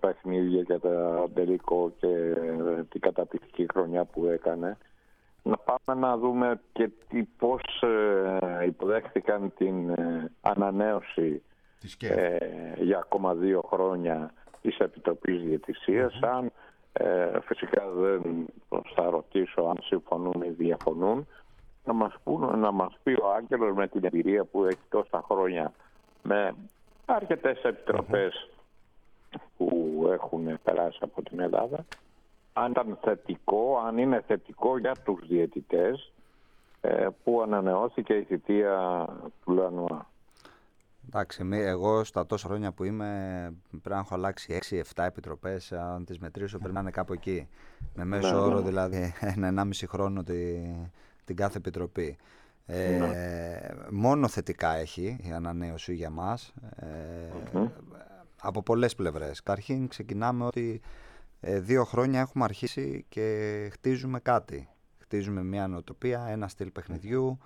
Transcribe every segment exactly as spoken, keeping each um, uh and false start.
παιχνίδια για το τελικό και την καταπληκτική χρονιά που έκανε. Να πάμε να δούμε και τι, πώς ε, υποδέχτηκαν την ε, ανανέωση ε, για ακόμα δύο χρόνια της Επιτροπής Διαιτησίας. Mm-hmm. Αν ε, φυσικά δεν θα ρωτήσω αν συμφωνούν ή διαφωνούν, να μας, πούν, να μας πει ο Άγγελος με την εμπειρία που έχει τόσα χρόνια με αρκετές επιτροπές mm-hmm. που έχουν περάσει από την Ελλάδα, αν ήταν θετικό, αν είναι θετικό για τους διαιτητές ε, που ανανεώθηκε η θητεία του Λανουά. Εντάξει, εγώ στα τόσα χρόνια που είμαι πρέπει να έχω αλλάξει έξι εφτά επιτροπές. Αν τις μετρήσω πρέπει να είναι κάπου εκεί. Με μέσο ναι, όρο ναι. δηλαδή ένα ενάμιση χρόνο τη, την κάθε επιτροπή. Ε, ναι. Μόνο θετικά έχει η ανανέωση για μας ε, mm-hmm. από πολλές πλευρές. Καταρχήν ξεκινάμε ότι ε, δύο χρόνια έχουμε αρχίσει και χτίζουμε κάτι. Χτίζουμε μια νοοτροπία, ένα στυλ παιχνιδιού.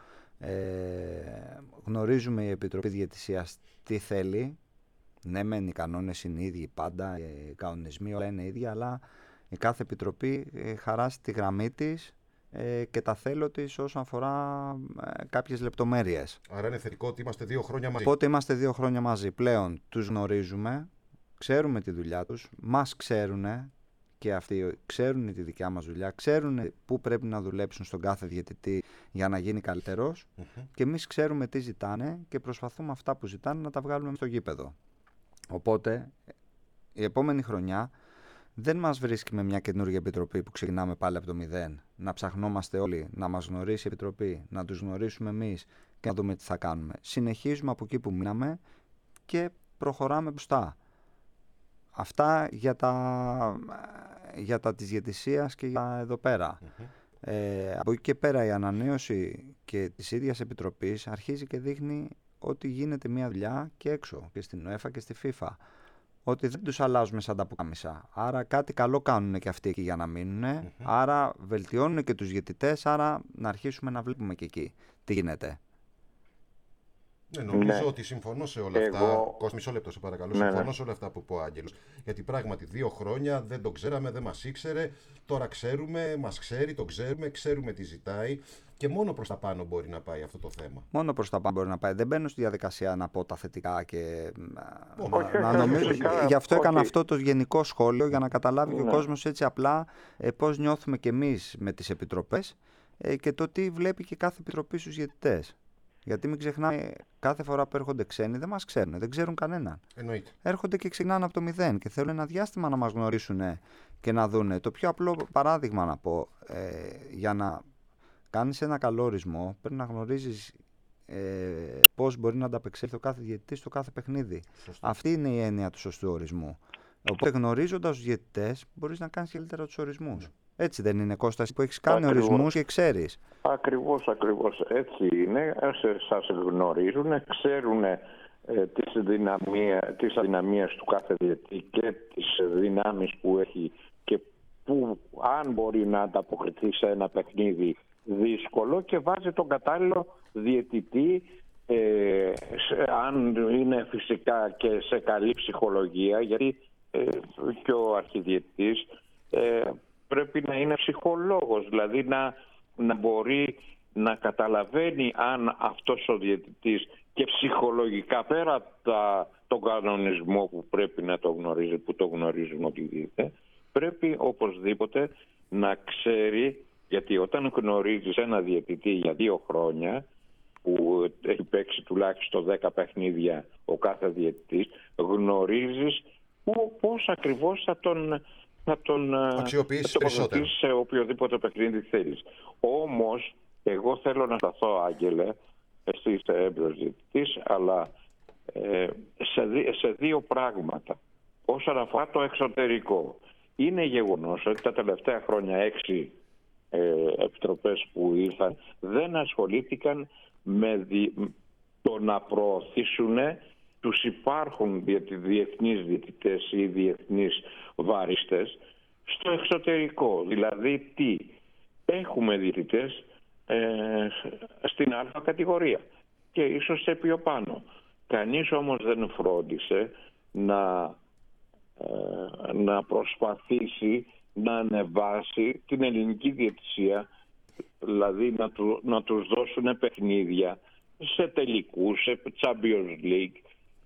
Ε, γνωρίζουμε η Επιτροπή Διαιτησίας τι θέλει. Ναι, μεν οι κανόνες είναι οι ίδιοι πάντα, οι κανονισμοί όλα είναι ίδια, αλλά η κάθε επιτροπή ε, χαράσει τη γραμμή της ε, και τα θέλω της όσον αφορά ε, κάποιες λεπτομέρειες. Άρα είναι θετικό ότι είμαστε δύο χρόνια μαζί. Οπότε είμαστε δύο χρόνια μαζί. Πλέον τους γνωρίζουμε, ξέρουμε τη δουλειά τους, μας ξέρουνε. Και αυτοί ξέρουν τη δικιά μας δουλειά, ξέρουν πού πρέπει να δουλέψουν στον κάθε διαιτητή για να γίνει καλύτερος mm-hmm. και εμείς ξέρουμε τι ζητάνε και προσπαθούμε αυτά που ζητάνε να τα βγάλουμε στο γήπεδο. Οπότε η επόμενη χρονιά δεν μας βρίσκει με μια καινούργια επιτροπή που ξεκινάμε πάλι από το μηδέν. Να ψαχνόμαστε όλοι, να μας γνωρίσει η επιτροπή, να τους γνωρίσουμε εμείς και να δούμε τι θα κάνουμε. Συνεχίζουμε από εκεί που μείναμε και προχωράμε μπροστά. Αυτά για τα, για τα της διαιτησίας και για εδώ πέρα. Mm-hmm. Ε, από εκεί και πέρα η ανανέωση και της ίδιας επιτροπής αρχίζει και δείχνει ότι γίνεται μια δουλειά και έξω και στην UEFA και στη FIFA. Ότι δεν τους αλλάζουμε σαν τα πουκάμισα. Άρα κάτι καλό κάνουν και αυτοί εκεί για να μείνουν. Mm-hmm. Άρα βελτιώνουν και τους διαιτητές. Άρα να αρχίσουμε να βλέπουμε και εκεί τι γίνεται. Ναι, νομίζω ναι. ότι συμφωνώ σε όλα αυτά. Εγώ... Κώστα, μισό λεπτό, σε παρακαλώ. Ναι, συμφωνώ ναι. σε όλα αυτά που είπε ο Άγγελος. Γιατί πράγματι δύο χρόνια δεν το ξέραμε, δεν μας ήξερε. Τώρα ξέρουμε, μας ξέρει, το ξέρουμε, ξέρουμε τι ζητάει. Και μόνο προς τα πάνω μπορεί να πάει αυτό το θέμα. Μόνο προς τα πάνω μπορεί να πάει. Δεν μπαίνω στη διαδικασία να πω τα θετικά και. Όχι, να νομίζω. Γι' αυτό όχι. έκανα αυτό το γενικό σχόλιο για να καταλάβει ναι. και ο κόσμος έτσι απλά ε, πώς νιώθουμε κι εμείς με τις επιτροπές ε, και το τι βλέπει και κάθε επιτροπή στους διαιτητές. Γιατί μην ξεχνάμε, κάθε φορά που έρχονται ξένοι δεν μας ξέρουν, δεν ξέρουν κανέναν. Εννοείται. Έρχονται και ξεκινάνε από το μηδέν και θέλουν ένα διάστημα να μας γνωρίσουν και να δούνε. Το πιο απλό παράδειγμα να πω, ε, για να κάνεις ένα καλό ορισμό, πρέπει να γνωρίζεις ε, πώς μπορεί να ανταπεξέλθει ο κάθε διαιτητής στο κάθε παιχνίδι. Σωστή. Αυτή είναι η έννοια του σωστού ορισμού. Οπότε γνωρίζοντας τους διαιτητές, μπορείς να κάνεις καλύτερα τους ορισμούς. Mm. Έτσι δεν είναι, Κώστα, που έχεις κάνει ακριβώς. ορισμούς και ξέρεις. Ακριβώς, ακριβώς. Έτσι είναι. Σας γνωρίζουν, ξέρουν ε, τις, δυναμία, τις αδυναμίες του κάθε διαιτητή και τις δυνάμεις που έχει και που αν μπορεί να ανταποκριθεί σε ένα παιχνίδι δύσκολο και βάζει τον κατάλληλο διαιτητή ε, σε, αν είναι φυσικά και σε καλή ψυχολογία, γιατί ε, και ο αρχιδιαιτητής ε, πρέπει να είναι ψυχολόγος, δηλαδή να, να μπορεί να καταλαβαίνει αν αυτός ο διαιτητής και ψυχολογικά πέρα τα, τον κανονισμό που πρέπει να το γνωρίζει, που το γνωρίζουν ότι δείτε, πρέπει οπωσδήποτε να ξέρει, γιατί όταν γνωρίζεις ένα διαιτητή για δύο χρόνια που έχει παίξει τουλάχιστον δέκα παιχνίδια ο κάθε διαιτητής, γνωρίζεις πώς ακριβώς θα τον θα τον αξιοποιήσεις περισσότερο σε οποιοδήποτε παιχνίδι θέλεις. Όμως, εγώ θέλω να σταθώ, Άγγελε, εσύ είσαι έμπειρος διαιτητής, αλλά ε, σε, δι, σε δύο πράγματα. Όσον αφορά το εξωτερικό, είναι γεγονός ότι τα τελευταία χρόνια έξι ε, επιτροπές που ήρθαν δεν ασχολήθηκαν με δι, το να προωθήσουν τους υπάρχουν διεθνείς διαιτητές ή διεθνείς βάριστες στο εξωτερικό. Δηλαδή τι, έχουμε διαιτητές ε, στην α κατηγορία και ίσως σε πιο πάνω. Κανείς όμως δεν φρόντισε να, ε, να προσπαθήσει να ανεβάσει την ελληνική διαιτησία, δηλαδή να, του, να τους δώσουν παιχνίδια σε τελικούς, σε Champions League,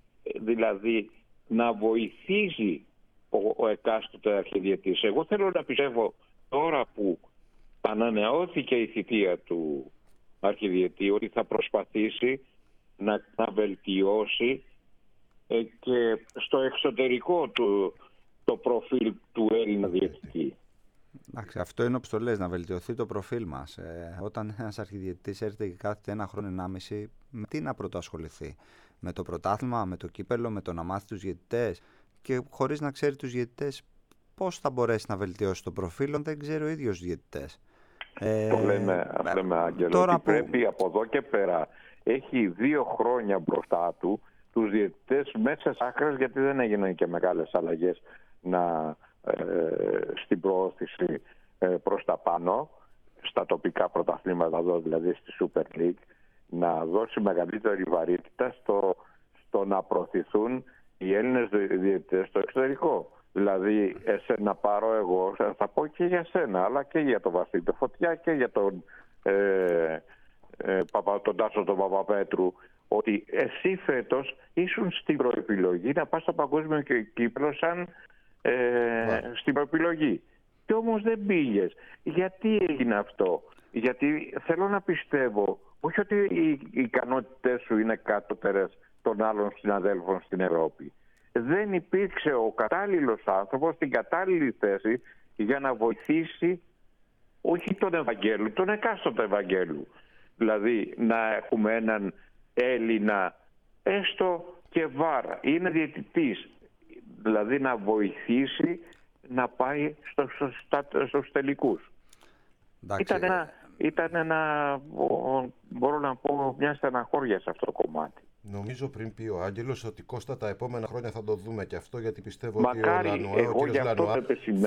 δηλαδή να βοηθήσει ο, ο εκάστοτε αρχιδιαιτής. Εγώ θέλω να πιστεύω τώρα που ανανεώθηκε η θητεία του αρχιδιαιτή ότι θα προσπαθήσει να, να βελτιώσει ε, και στο εξωτερικό του το προφίλ του Έλληνα διαιτητή. Εντάξει, αυτό είναι όπως το λες, να βελτιωθεί το προφίλ μας. Ε, όταν ένας αρχιδιαιτητής έρχεται και κάθεται ένα χρόνο ενάμιση, με τι να πρωτοασχοληθεί? Με το πρωτάθλημα, με το κύπελο, με το να μάθει τους διαιτητές, και χωρίς να ξέρει τους διαιτητές πώς θα μπορέσει να βελτιώσει το προφίλ, δεν ξέρει ο ίδιος διαιτητές. Ε, το λέμε, ε, λέμε Άγγελο, ότι που... πρέπει από εδώ και πέρα, έχει δύο χρόνια μπροστά του τους διαιτητές μέσα στις άκρες, γιατί δεν έγιναν και μεγάλες αλλαγές να, ε, στην προώθηση ε, προς τα πάνω, στα τοπικά πρωταθλήματα εδώ, δηλαδή στη Super League, να δώσει μεγαλύτερη βαρύτητα στο, στο να προωθηθούν οι Έλληνες διαιτητές στο εξωτερικό. Δηλαδή, εσένα πάρω εγώ, θα πω και για σένα, αλλά και για τον Βασίλη το Φωτιά και για τον, ε, ε, τον Τάσο τον Παπαπέτρου, ότι εσύ φέτος ήσουν στην προεπιλογή να πας στο παγκόσμιο κύπελλο σαν ε, στην προεπιλογή. Και όμως δεν πήγες. Γιατί έγινε αυτό? Γιατί θέλω να πιστεύω, όχι ότι οι ικανότητες σου είναι κατώτερες των άλλων συναδέλφων στην Ευρώπη. Δεν υπήρξε ο κατάλληλος άνθρωπος στην κατάλληλη θέση για να βοηθήσει όχι τον Ευαγγέλου, τον εκάστοτε Ευαγγέλου. Δηλαδή να έχουμε έναν Έλληνα, έστω και βάρα, είναι διαιτητής, δηλαδή να βοηθήσει να πάει στο, στο, στο, στους τελικούς. Ήταν ένα, ήταν ένα, μπορώ να πω, μια στεναχώρια σε αυτό το κομμάτι. Νομίζω πριν πει ο Άγγελος ότι Κώστα τα επόμενα χρόνια θα το δούμε και αυτό, γιατί πιστεύω Μακάρι, ότι ο Λανουά, ο κύριος Λανουά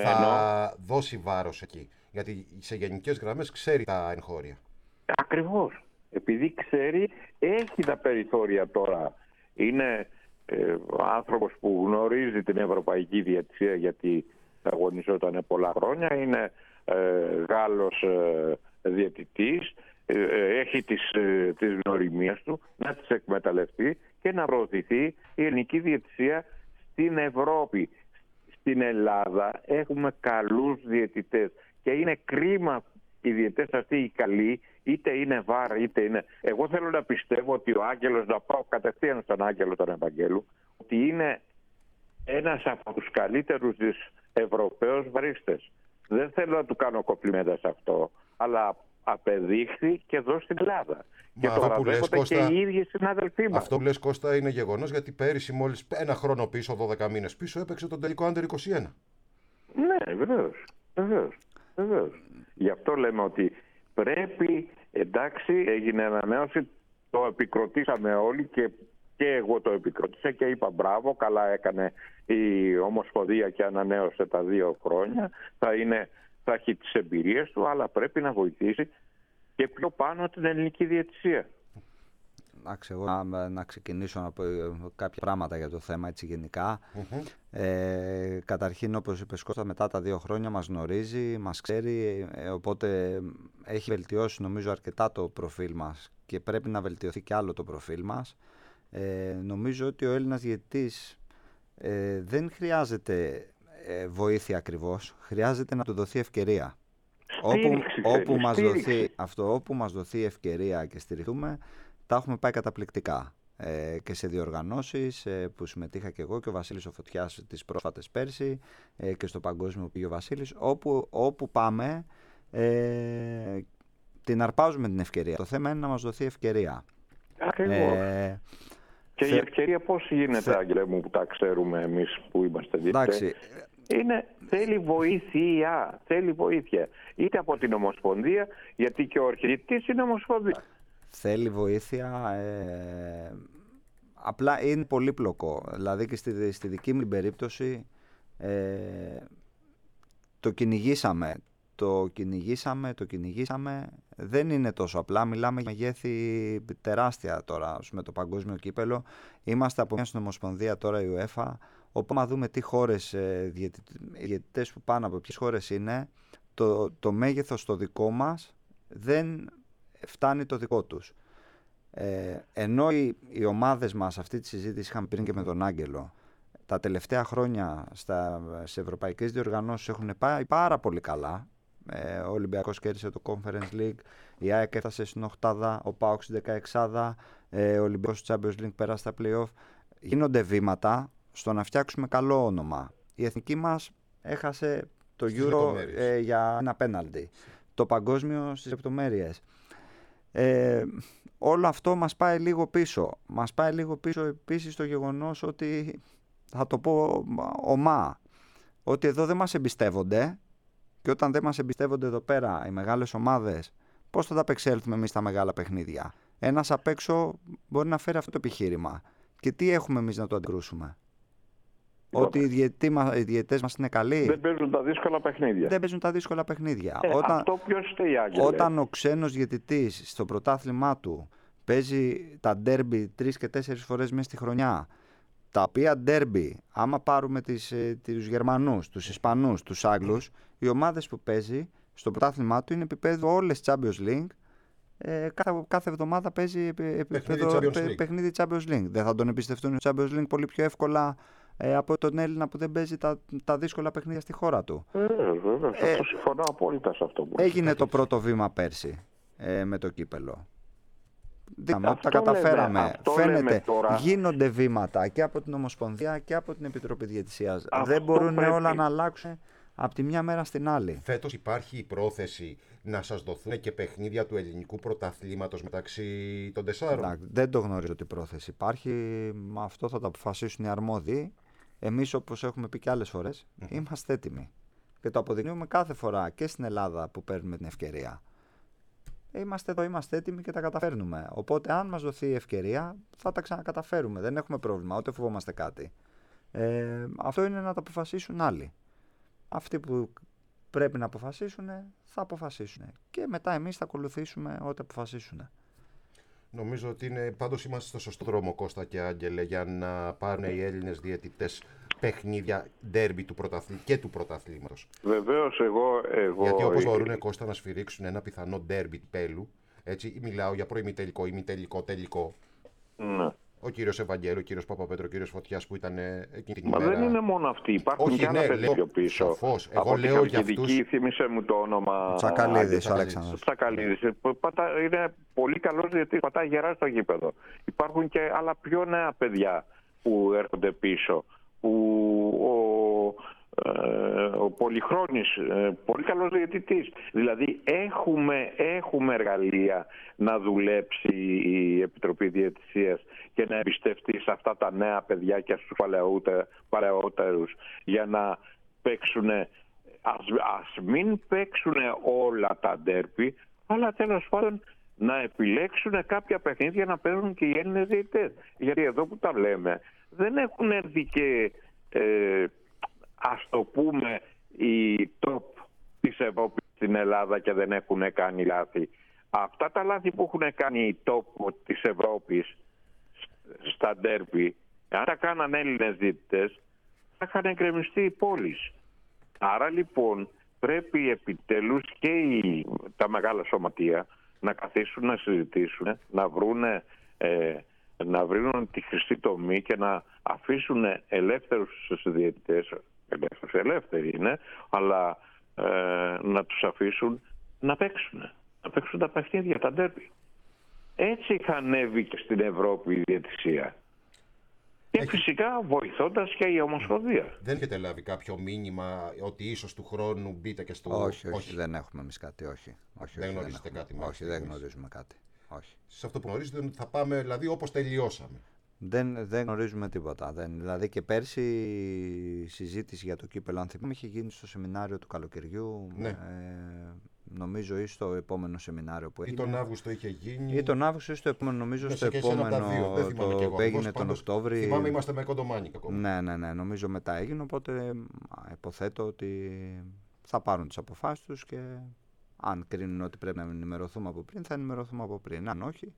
θα δώσει βάρος εκεί. Γιατί σε γενικές γραμμές ξέρει τα εγχώρια. Ακριβώς. Επειδή ξέρει, έχει τα περιθώρια τώρα. Είναι ε, άνθρωπος που γνωρίζει την ευρωπαϊκή διαιτησία, γιατί αγωνιζόταν πολλά χρόνια. Είναι ε, Γάλλος ε, διαιτητής. Έχει τις, τις γνωριμίες του, να τις εκμεταλλευτεί και να προωθηθεί η ελληνική διαιτησία στην Ευρώπη. Στην Ελλάδα έχουμε καλούς διαιτητές και είναι κρίμα οι διαιτητές αυτοί οι καλοί, είτε είναι βάρα είτε είναι... Εγώ θέλω να πιστεύω ότι ο Άγγελος, να πάω κατευθείαν στον Άγγελο τον Ευαγγέλου, ότι είναι ένας από τους καλύτερους Ευρωπαίους βαρίστες. Δεν θέλω να του κάνω κοπλιμέντα σε αυτό, αλλά απεδείχθη και εδώ στην Ελλάδα. Μα και το παραδέχονται και οι ίδιοι συνάδελφοί μας. Αυτό που λες, Κώστα, είναι γεγονός, γιατί πέρυσι μόλις ένα χρόνο πίσω, δώδεκα μήνες πίσω, έπαιξε τον τελικό Under είκοσι ένα. Ναι, βεβαίως, βεβαίως, βεβαίως. Γι' αυτό λέμε ότι πρέπει, εντάξει, έγινε ανανέωση, το επικροτήσαμε όλοι και, και εγώ το επικροτήσα και είπα μπράβο, καλά έκανε η Ομοσπονδία και ανανέωσε τα δύο χρόνια. Θα είναι... θα έχει τις εμπειρίες του, αλλά πρέπει να βοηθήσει και πιο πάνω την ελληνική διαιτησία. Εντάξει, εγώ να, να ξεκινήσω να πω κάποια πράγματα για το θέμα έτσι γενικά. Mm-hmm. Ε, καταρχήν, όπως είπες Κώστα, μετά τα δύο χρόνια μας γνωρίζει, μας ξέρει, ε, οπότε έχει βελτιώσει νομίζω αρκετά το προφίλ μας και πρέπει να βελτιωθεί κι άλλο το προφίλ μας. Ε, νομίζω ότι ο Έλληνας διαιτητής ε, δεν χρειάζεται βοήθεια ακριβώς, χρειάζεται να του δοθεί ευκαιρία. Όπου, όπου, μας δοθεί, αυτό, όπου μας δοθεί ευκαιρία και στηριχθούμε, τα έχουμε πάει καταπληκτικά. Ε, και σε διοργανώσεις ε, που συμμετείχα και εγώ και ο Βασίλης ο Φωτιάς τις πρόσφατες πέρσι ε, και στο παγκόσμιο πήγε ο Βασίλης, όπου, όπου πάμε ε, την αρπάζουμε την ευκαιρία. Το θέμα είναι να μας δοθεί ευκαιρία. Ακριβώς. Ε, και θε... η ευκαιρία πώς γίνεται, θε... Άγγελε μου, που τα ξέρουμε εμείς που είμαστε διαιτητές. Είναι, θέλει βοήθεια, θέλει βοήθεια. Είτε από την Ομοσπονδία, γιατί και ο αρχιδιαιτητής είναι Ομοσπονδία. Θέλει βοήθεια, ε, απλά είναι πολύπλοκο. Δηλαδή και στη, στη δική μου περίπτωση ε, το κυνηγήσαμε. Το κυνηγήσαμε, το κυνηγήσαμε. Δεν είναι τόσο απλά. Μιλάμε για μεγέθη τεράστια τώρα με το παγκόσμιο κύπελο. Είμαστε από μια στην Ομοσπονδία τώρα η UEFA, Οπότε, άμα δούμε τι χώρες, ε, διαιτητές που πάνε από ποιες χώρες είναι, το, το μέγεθος το δικό μας δεν φτάνει το δικό τους. Ε, ενώ οι, οι ομάδες μας, αυτή τη συζήτηση είχαμε πριν και με τον Άγγελο, τα τελευταία χρόνια στα, σε ευρωπαϊκές διοργανώσεις έχουν πάει πάρα πολύ καλά. Ε, ο Ολυμπιακός κέρδισε το Conference League, η ΑΕΚ έφτασε στην οκτάδα, ο ΠΑΟΚ στην δεκαεξάδα, ε, ο Ολυμπιακός στο Champions League πέρασε στα play-off. Γίνονται βήματα στο να φτιάξουμε καλό όνομα. Η εθνική μας έχασε το στις Euro ε, για ένα πέναλτι. Το παγκόσμιο στις λεπτομέρειες. Ε, όλο αυτό μας πάει λίγο πίσω. Μας πάει λίγο πίσω επίσης το γεγονός ότι, θα το πω ομά, ότι εδώ δεν μας εμπιστεύονται και όταν δεν μας εμπιστεύονται εδώ πέρα οι μεγάλες ομάδες, πώς θα τα απεξέλθουμε εμείς στα μεγάλα παιχνίδια. Ένας απ' έξω μπορεί να φέρει αυτό το επιχείρημα. Και τι έχουμε εμείς να το αντικρούσουμε? Ότι οι, διαιτητές μας, οι διαιτητές μας είναι καλοί. Δεν παίζουν τα δύσκολα παιχνίδια. Δεν παίζουν τα δύσκολα παιχνίδια. Ε, όταν, αυτό ποιος φταίει, Άγγελε? Όταν ο ξένος διαιτητής στο πρωτάθλημά του παίζει τα ντέρμπι τρεις και τέσσερις φορές μέσα στη χρονιά, τα οποία ντέρμπι, άμα πάρουμε τις, ε, τους Γερμανούς, τους Ισπανούς, τους Άγγλους, οι ομάδες που παίζει στο πρωτάθλημά του είναι επίπεδο όλες Champions League. Ε, κάθε, κάθε εβδομάδα παίζει επίπεδο παιχνίδι Champions League. Δεν θα τον εμπιστευτούν οι Champions League πολύ πιο εύκολα ε, από τον Έλληνα που δεν παίζει τα, τα δύσκολα παιχνίδια στη χώρα του? Ε, βέβαια, ε, αυτό συμφωνώ απόλυτα σε αυτό που έγινε το πρώτο βήμα πέρσι ε, με το κύπελο. Δείξαμε ότι τα καταφέραμε. Λέμε, Φαίνεται, γίνονται βήματα και από την Ομοσπονδία και από την Επιτροπή Διαιτησίας. Δεν μπορούν πρέπει... όλα να αλλάξουν από τη μια μέρα στην άλλη. Φέτος υπάρχει η πρόθεση να σας δοθούν και παιχνίδια του ελληνικού πρωταθλήματος μεταξύ των τεσσάρων? Να, δεν το γνωρίζω τι πρόθεση υπάρχει. Αυτό θα το αποφασίσουν οι αρμόδιοι. Εμείς, όπως έχουμε πει και άλλες φορές, mm-hmm. είμαστε έτοιμοι. Και το αποδεικνύουμε κάθε φορά και στην Ελλάδα που παίρνουμε την ευκαιρία. Είμαστε εδώ, είμαστε έτοιμοι και τα καταφέρνουμε. Οπότε, αν μας δοθεί η ευκαιρία, θα τα ξανακαταφέρουμε. Δεν έχουμε πρόβλημα, ούτε φοβόμαστε κάτι. Ε, αυτό είναι να τα αποφασίσουν άλλοι. Αυτοί που πρέπει να αποφασίσουν, θα αποφασίσουν. Και μετά εμείς θα ακολουθήσουμε ό,τι αποφασίσουν. Νομίζω ότι είναι, πάντως είμαστε στο σωστό δρόμο, Κώστα και Άγγελε, για να πάρουν οι Έλληνες διαιτητές παιχνίδια ντέρμπι του πρωταθλή, και του πρωταθλήματος. Βεβαίως, εγώ... εγώ... Γιατί όπως μπορούν, Κώστα, να σφυρίξουν ένα πιθανό ντέρμπι πέλου, έτσι, μιλάω για προημιτελικό, ημιτελικό, τελικό. Ναι. Ο κύριος Ευαγγέλου, ο κύριος Παπαπέτρο, ο κύριος Φωτιάς που ήταν εκείνη την Μα ημέρα. δεν είναι μόνο αυτοί, υπάρχουν Όχι, και άλλα ναι, παιδιά πιο πίσω. Σαφώς. Εγώ από λέω την για αυτούς... θύμισε μου το όνομα... Τσακαλίδης, ο Αλέξανδρος. Τσακαλίδης. Είναι πολύ καλός γιατί πατάει γερά στο γήπεδο. Υπάρχουν και άλλα πιο νέα παιδιά που έρχονται πίσω. Που ο, ε, ο Πολυχρόνης, ε, πολύ καλός διαιτητής. Δηλαδή έχουμε, έχουμε εργαλεία να δουλέψει η Επιτροπή Διαιτησίας και να εμπιστευτεί σε αυτά τα νέα παιδιά και στους παλαιότερους για να παίξουν. Ας, ας μην παίξουν όλα τα ντέρπι, αλλά τέλος πάντων να επιλέξουν κάποια παιχνίδια να παίζουν και οι Έλληνες διαιτητές. Γιατί εδώ που τα λέμε δεν έχουν έρθει και ε, ας το πούμε οι top της Ευρώπης στην Ελλάδα και δεν έχουν κάνει λάθη. Αυτά τα λάθη που έχουν κάνει οι top της Ευρώπης στα ντέρμπι, αν τα κάναν Έλληνες διαιτητές, θα είχαν εγκρεμιστεί οι πόλεις. Άρα λοιπόν πρέπει επιτέλους και οι, τα μεγάλα σωματεία να καθίσουν να συζητήσουν, να βρούνε, ε, να βρουν τη χρυσή τομή και να αφήσουν ελεύθερους διαιτητές, ελεύθερους, ελεύθεροι είναι, αλλά ε, να τους αφήσουν να παίξουν, να παίξουν τα παιχνίδια, τα ντέρμπι. Έτσι είχα ανέβει και στην Ευρώπη η διαιτησία. Και Έχει... φυσικά βοηθώντας και η Ομοσπονδία. Δεν έχετε λάβει κάποιο μήνυμα ότι ίσως του χρόνου μπείτε και στο... Όχι, όχι, όχι. δεν έχουμε εμείς κάτι, όχι. όχι δεν όχι, γνωρίζετε δεν κάτι. Όχι, δεν γνωρίζουμε κάτι. Όχι. Σε αυτό που γνωρίζετε ότι θα πάμε δηλαδή όπως τελειώσαμε. Δεν, δεν γνωρίζουμε τίποτα. Δεν, δηλαδή και πέρσι η συζήτηση για το κύπελλο, αν θυμάμαι, είχε γίνει στο σεμινάριο του καλοκαιριού. Ναι. Ε, νομίζω ή στο επόμενο σεμινάριο που έγινε. Ή τον Αύγουστο είχε γίνει. Ή τον Αύγουστο ή στο επόμενο, νομίζω στο επόμενο το που έγινε τον Οκτώβρη. Θυμάμαι είμαστε με κοντομάνικα ακόμα. Ναι, ναι, ναι, νομίζω μετά έγινε, οπότε υποθέτω ότι θα πάρουν τις αποφάσεις τους και αν κρίνουν ότι πρέπει να ενημερωθούμε από πριν, θα ενημερωθούμε από πριν. Αν όχι,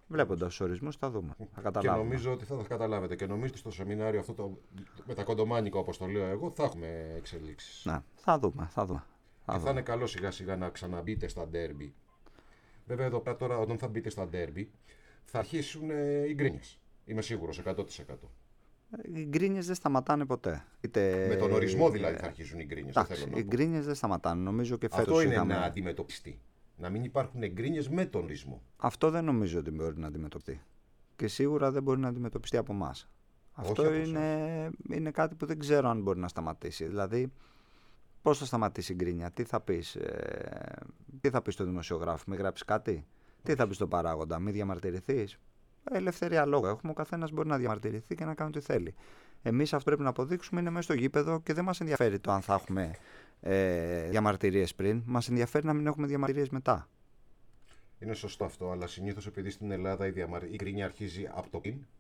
Βλέποντας τους ορισμούς θα δούμε. Θα καταλάβουμε. Και νομίζω ότι θα τα καταλάβετε. Και νομίζω ότι στο σεμινάριο αυτό το, με τα κοντομάνικα, όπως το λέω εγώ, θα έχουμε εξελίξεις. Ναι, θα δούμε. Θα δούμε. Θα, και θα είναι καλό σιγά σιγά να ξαναμπείτε στα ντέρμπι. Βέβαια εδώ πέρα τώρα όταν θα μπείτε στα ντέρμπι θα αρχίσουν οι γκρίνιες. Είμαι σίγουρος εκατό τοις εκατό. Οι γκρίνιες δεν σταματάνε ποτέ. Είτε... Με τον ορισμό δηλαδή θα αρχίσουν οι γκρίνιες. Οι γκρίνιες δεν σταματάνε. Νομίζω και φέτος αυτό είναι είχαμε... να αντιμετωπιστεί. Να μην υπάρχουν γκρίνιες με τον ορισμό. Αυτό δεν νομίζω ότι μπορεί να αντιμετωπιστεί. Και σίγουρα δεν μπορεί να αντιμετωπιστεί από εμάς. Αυτό είναι, είναι κάτι που δεν ξέρω αν μπορεί να σταματήσει. Δηλαδή, πώς θα σταματήσει η γκρίνια, τι θα πεις, ε, τι θα πεις στο δημοσιογράφο, μην γράψεις κάτι, τι θα πεις στον παράγοντα, μην διαμαρτυρηθείς. Ελευθερία λόγου έχουμε, ο καθένας μπορεί να διαμαρτυρηθεί και να κάνει ό,τι θέλει. Εμείς αυτό πρέπει να αποδείξουμε είναι μέσα στο γήπεδο και δεν μας ενδιαφέρει το αν θα έχουμε ε, διαμαρτυρίες πριν, μας ενδιαφέρει να μην έχουμε διαμαρτυρίες μετά. Είναι σωστό αυτό, αλλά συνήθως επειδή στην Ελλάδα η, διαμαρ... η γκρίνια αρχίζει από το πριν.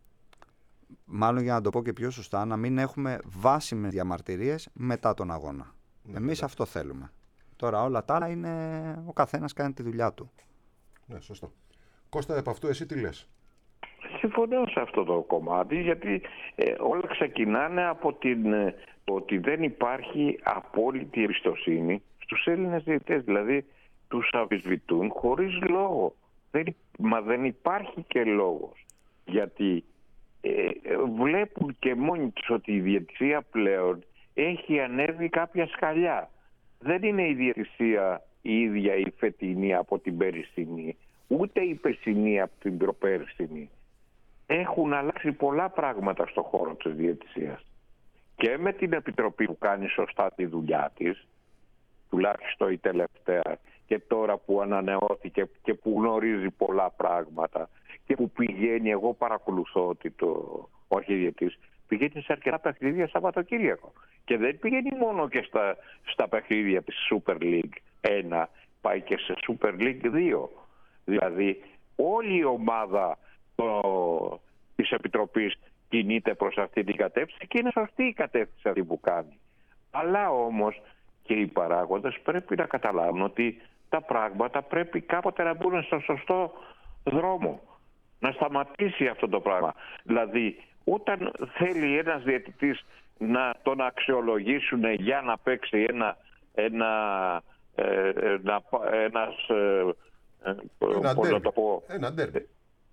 Μάλλον για να το πω και πιο σωστά, να μην έχουμε βάσιμες διαμαρτυρίες μετά τον αγώνα. Ναι, Εμείς μετά. Αυτό θέλουμε. Τώρα όλα τα άλλα είναι ο καθένας κάνει τη δουλειά του. Ναι, σωστό. Κώστα, επ' αυτού εσύ τι λες? Συμφωνώ σε αυτό το κομμάτι, γιατί ε, όλα ξεκινάνε από την, ε, ότι δεν υπάρχει απόλυτη εμπιστοσύνη στους Έλληνες διαιτητές. Δηλαδή τους αμφισβητούν χωρίς λόγο. Δεν, μα δεν υπάρχει και λόγος. Γιατί ε, βλέπουν και μόνοι τους ότι η διαιτησία πλέον έχει ανέβει κάποια σκαλιά. Δεν είναι η διαιτησία η ίδια η φετινή από την περσινή, ούτε η περσινή από την προπέρσινη. Έχουν αλλάξει πολλά πράγματα στον χώρο της διαιτησίας. Και με την Επιτροπή που κάνει σωστά τη δουλειά της, τουλάχιστον η τελευταία, και τώρα που ανανεώθηκε και που γνωρίζει πολλά πράγματα και που πηγαίνει, εγώ παρακολουθώ ότι το, ο αρχιδιετής πηγαίνει σε αρκετά παιχνίδια Σαββατοκύριακο. Και δεν πηγαίνει μόνο και στα, στα παιχνίδια της Super League ένα, πάει και σε Super League δύο. Δηλαδή όλη η ομάδα το, της Επιτροπής κινείται προς αυτή την κατεύθυνση και είναι σωστή η κατεύθυνση αυτή που κάνει. Αλλά όμως και οι παράγοντες πρέπει να καταλάβουν ότι τα πράγματα πρέπει κάποτε να μπουν στο σωστό δρόμο. Να σταματήσει αυτό το πράγμα. Δηλαδή όταν θέλει ένας διαιτητής να τον αξιολογήσουν για να παίξει ένα, ένα, ε, ένα, ένας, ε, ένα πώς να το πω, ένα ντέρμπι.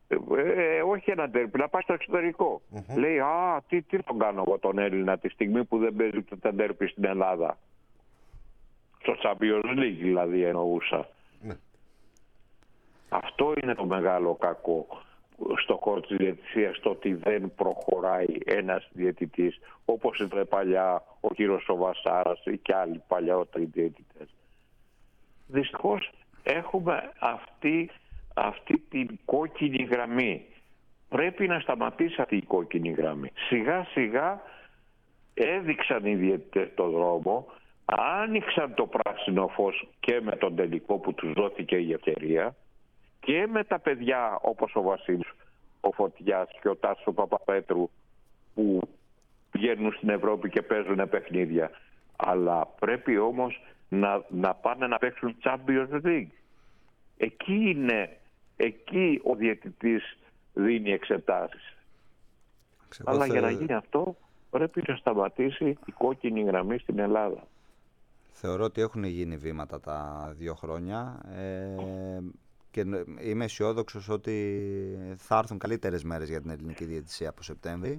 Ε, όχι ένα ντέρμπι, να πάει στο εξωτερικό. Mm-hmm. Λέει, α, τι, τι τον κάνω εγώ τον Έλληνα τη στιγμή που δεν παίζει τα ντέρμπι στην Ελλάδα. Στο Champions League δηλαδή εννοούσα. Mm. Αυτό είναι το μεγάλο κακό στο χώρο της διαιτησίας, το ότι δεν προχωράει ένας διαιτητής όπως ήταν παλιά ο κύριος ο Βασάρας ή και άλλοι παλιότεροι διαιτητές. Δυστυχώς έχουμε αυτή, αυτή την κόκκινη γραμμή. Πρέπει να σταματήσει αυτή η κόκκινη γραμμή. Σιγά σιγά έδειξαν οι διαιτητές το δρόμο, άνοιξαν το πράσινο φως και με τον τελικό που τους δόθηκε η ευκαιρία και με τα παιδιά όπως ο Βασίλης, ο Φωτιάς και ο Τάσος ο Παπαπέτρου που πηγαίνουν στην Ευρώπη και παίζουν παιχνίδια. Αλλά πρέπει όμως να, να πάνε να παίξουν Champions League. Εκεί είναι, εκεί ο διαιτητής δίνει εξετάσεις. Ξεκόθε... Αλλά για να γίνει αυτό πρέπει να σταματήσει η κόκκινη γραμμή στην Ελλάδα. Θεωρώ ότι έχουν γίνει βήματα τα δύο χρόνια ε, και είμαι αισιόδοξος ότι θα έρθουν καλύτερες μέρες για την ελληνική διαιτησία από Σεπτέμβρη.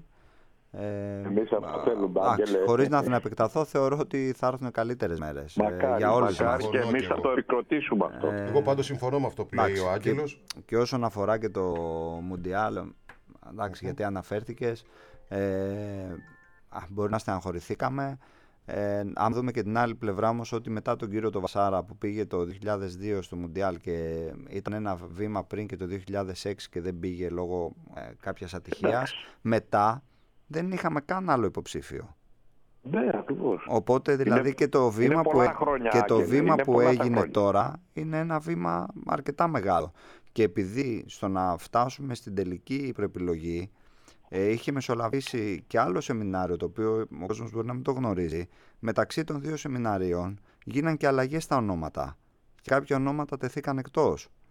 Ε, Εμείς αυτό θέλουμε, Άγγελε. Χωρίς να, να επεκταθώ, θεωρώ ότι θα έρθουν καλύτερες μέρες μακάρι, ε, για όλους μας. Και εμείς θα το επικροτήσουμε αυτό. Ε, εγώ πάντως συμφωνώ με αυτό που λέει ο Άγγελος. Και, και όσον αφορά και το Μουντιάλ, εντάξει, mm-hmm. γιατί αναφέρθηκες, ε, α, μπορεί να στεναχωρηθήκαμε. Ε, αν δούμε και την άλλη πλευρά όμως, ότι μετά τον κύριο το Βασάρα που πήγε το δύο χιλιάδες δύο στο Μουντιάλ και ήταν ένα βήμα πριν και το δύο χιλιάδες έξι και δεν πήγε λόγω ε, κάποιας ατυχίας, μετά δεν είχαμε καν άλλο υποψήφιο. Ναι, ακριβώς. Οπότε δηλαδή είναι, και το βήμα που, χρόνια, και το βήμα που έγινε τώρα είναι ένα βήμα αρκετά μεγάλο. Και επειδή στο να φτάσουμε στην τελική προεπιλογή ε, είχε μεσολαβήσει και άλλο σεμινάριο, το οποίο ο κόσμος μπορεί να μην το γνωρίζει, μεταξύ των δύο σεμιναρίων γίναν και αλλαγές στα ονόματα. Και κάποια ονόματα τεθήκαν εκτός.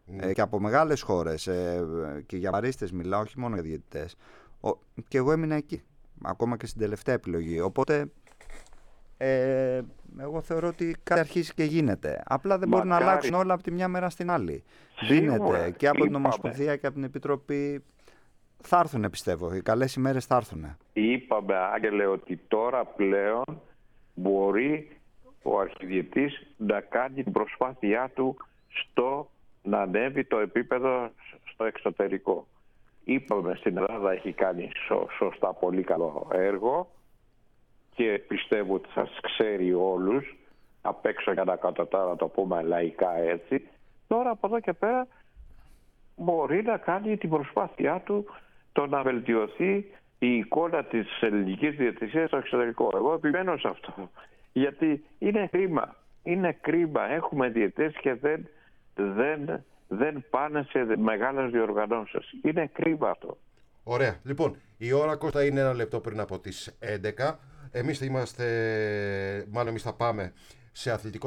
Mm. Ε, και από μεγάλες χώρες. Ε, και για μπαρίστες μιλάω, όχι μόνο για διαιτητές. Ο, και εγώ έμεινα εκεί. Ακόμα και στην τελευταία επιλογή. Οπότε. Ε, εγώ θεωρώ ότι κάτι αρχίζει και γίνεται. Απλά δεν μπορούν να αλλάξουν όλα από τη μια μέρα στην άλλη. Δίνεται και από την Ομοσπονδία και από την Επιτροπή. Θα έρθουν, πιστεύω. Οι καλές ημέρες θα έρθουν. Είπαμε, Άγγελε, ότι τώρα πλέον μπορεί ο αρχιδιετής να κάνει την προσπάθειά του στο να ανέβει το επίπεδο στο εξωτερικό. Είπαμε, στην Ελλάδα έχει κάνει σω, σωστά πολύ καλό έργο και πιστεύω ότι σας ξέρει όλους απ' έξω για να κατατάρα να το πούμε λαϊκά έτσι. Τώρα από εδώ και πέρα μπορεί να κάνει την προσπάθειά του το να βελτιωθεί η εικόνα της ελληνικής διαιτησίας στο εξωτερικό. Εγώ επιμένω σε αυτό. Γιατί είναι κρίμα. Είναι κρίμα. Έχουμε διαιτητές και δεν, δεν, δεν πάνε σε μεγάλες διοργανώσεις. Είναι κρίμα αυτό. Ωραία. Λοιπόν, η ώρα, Κώστα, είναι ένα λεπτό πριν από τις έντεκα. Εμείς θα είμαστε, μάλλον εμείς θα πάμε σε αθλητικό